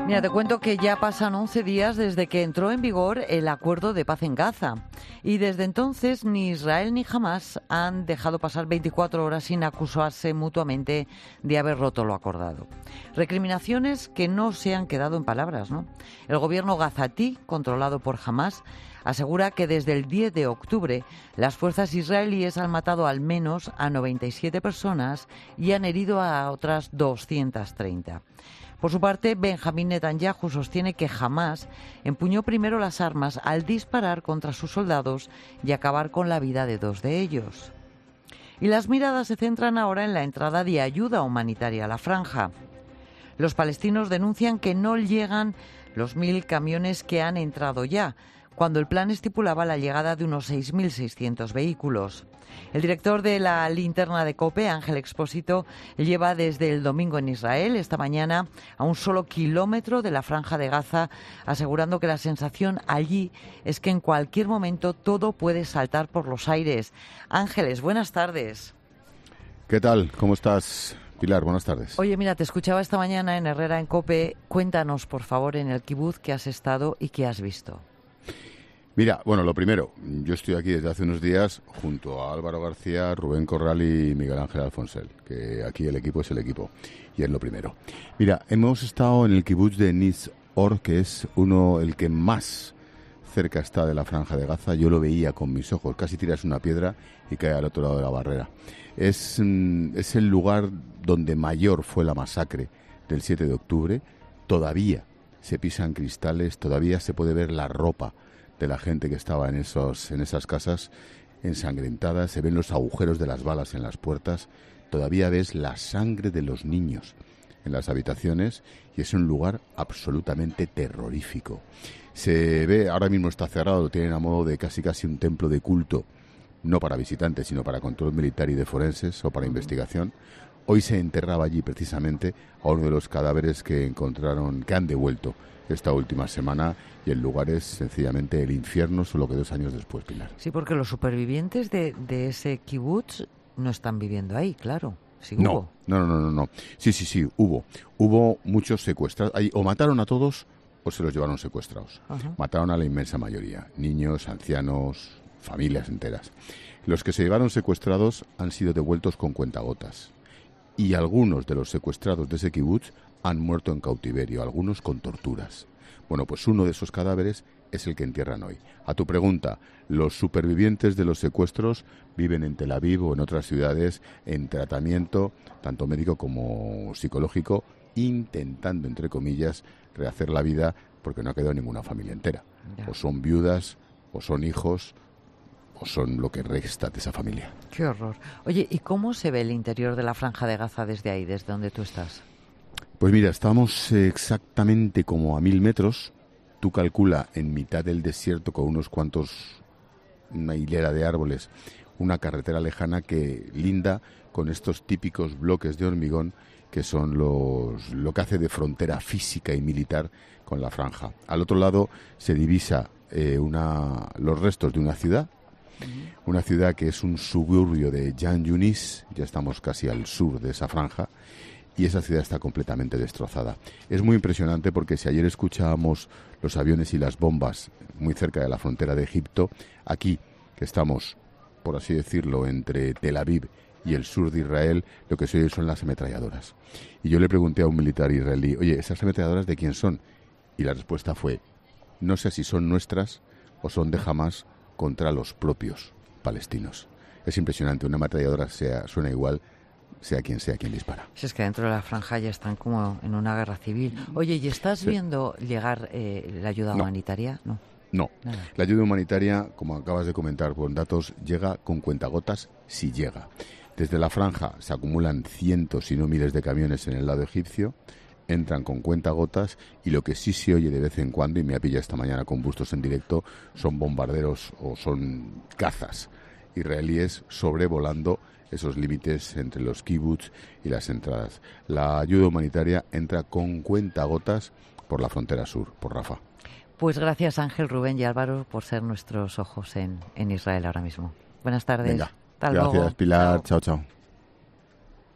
Mira, te cuento que ya pasan 11 días desde que entró en vigor el acuerdo de paz en Gaza. Y desde entonces ni Israel ni Hamás han dejado pasar 24 horas sin acusarse mutuamente de haber roto lo acordado. Recriminaciones que no se han quedado en palabras, ¿no? El gobierno gazatí, controlado por Hamás, asegura que desde el 10 de octubre las fuerzas israelíes han matado al menos a 97 personas y han herido a otras 230. Por su parte, Benjamín Netanyahu sostiene que Hamás empuñó primero las armas al disparar contra sus soldados y acabar con la vida de 2 de ellos. Y las miradas se centran ahora en la entrada de ayuda humanitaria a la franja. Los palestinos denuncian que no llegan los 1.000 camiones que han entrado ya, cuando el plan estipulaba la llegada de unos 6.600 vehículos. El director de la linterna de COPE, Ángel Expósito, lleva desde el domingo en Israel, esta mañana, a un solo kilómetro de la franja de Gaza, asegurando que la sensación allí es que en cualquier momento todo puede saltar por los aires. Ángeles, buenas tardes. ¿Qué tal? ¿Cómo estás, Pilar? Buenas tardes. Oye, mira, te escuchaba esta mañana en Herrera en COPE. Cuéntanos, por favor, en el kibutz que has estado y qué has visto. Mira, bueno, lo primero, yo estoy aquí desde hace unos días junto a Álvaro García, Rubén Corral y Miguel Ángel Alfonsel, que aquí el equipo es el equipo, y es lo primero. Mira, hemos estado en el kibutz de Nis Or, que es el que más cerca está de la franja de Gaza. Yo lo veía con mis ojos, casi tiras una piedra y cae al otro lado de la barrera. Es el lugar donde mayor fue la masacre del 7 de octubre. Todavía se pisan cristales, todavía se puede ver la ropa de la gente que estaba en esas casas ensangrentadas, se ven los agujeros de las balas en las puertas, todavía ves la sangre de los niños en las habitaciones y es un lugar absolutamente terrorífico. Se ve, ahora mismo está cerrado, lo tienen a modo de casi un templo de culto, no para visitantes, sino para control militar y de forenses o para investigación. Hoy se enterraba allí precisamente a uno de los cadáveres que encontraron, que han devuelto esta última semana, y el lugar es sencillamente el infierno, solo que 2 años después, Pilar. Sí, porque los supervivientes de ese kibutz no están viviendo ahí, claro. Sí, no, hubo. No. Sí, hubo. Hubo muchos secuestrados. Ahí, o mataron a todos o se los llevaron secuestrados. Ajá. Mataron a la inmensa mayoría. Niños, ancianos, familias enteras. Los que se llevaron secuestrados han sido devueltos con cuentagotas. Y algunos de los secuestrados de ese kibutz han muerto en cautiverio, algunos con torturas. Bueno, pues uno de esos cadáveres es el que entierran hoy. A tu pregunta, los supervivientes de los secuestros viven en Tel Aviv o en otras ciudades en tratamiento, tanto médico como psicológico, intentando, entre comillas, rehacer la vida porque no ha quedado ninguna familia entera. O son viudas, o son hijos, o son lo que resta de esa familia. ¡Qué horror! Oye, ¿y cómo se ve el interior de la franja de Gaza desde ahí, desde donde tú estás? Pues mira, estamos exactamente como a 1.000 metros. Tú calcula en mitad del desierto con una hilera de árboles, una carretera lejana que linda con estos típicos bloques de hormigón que son lo que hace de frontera física y militar con la franja. Al otro lado se divisa los restos de una ciudad que es un suburbio de Jan Yunis, ya estamos casi al sur de esa franja, y esa ciudad está completamente destrozada. Es muy impresionante porque si ayer escuchábamos los aviones y las bombas muy cerca de la frontera de Egipto, aquí, que estamos, por así decirlo, entre Tel Aviv y el sur de Israel, lo que se oye son las ametralladoras. Y yo le pregunté a un militar israelí, oye, ¿esas ametralladoras de quién son? Y la respuesta fue, no sé si son nuestras o son de Hamás contra los propios palestinos. Es impresionante, una ametralladora suena igual, sea quien dispara. Si es que dentro de la franja ya están como en una guerra civil. Oye, ¿y estás viendo llegar la ayuda humanitaria? No. Nada. La ayuda humanitaria, como acabas de comentar con datos, llega con cuentagotas si llega. Desde la franja se acumulan cientos, si no miles de camiones en el lado egipcio, entran con cuentagotas y lo que sí se oye de vez en cuando, y me ha pillado esta mañana con bustos en directo, son bombarderos o son cazas israelíes sobrevolando esos límites entre los kibbutz y las entradas. La ayuda humanitaria entra con cuentagotas por la frontera sur, por Rafah. Pues gracias Ángel, Rubén y Álvaro por ser nuestros ojos en Israel ahora mismo. Buenas tardes. Venga, Hasta gracias luego. Pilar, chao.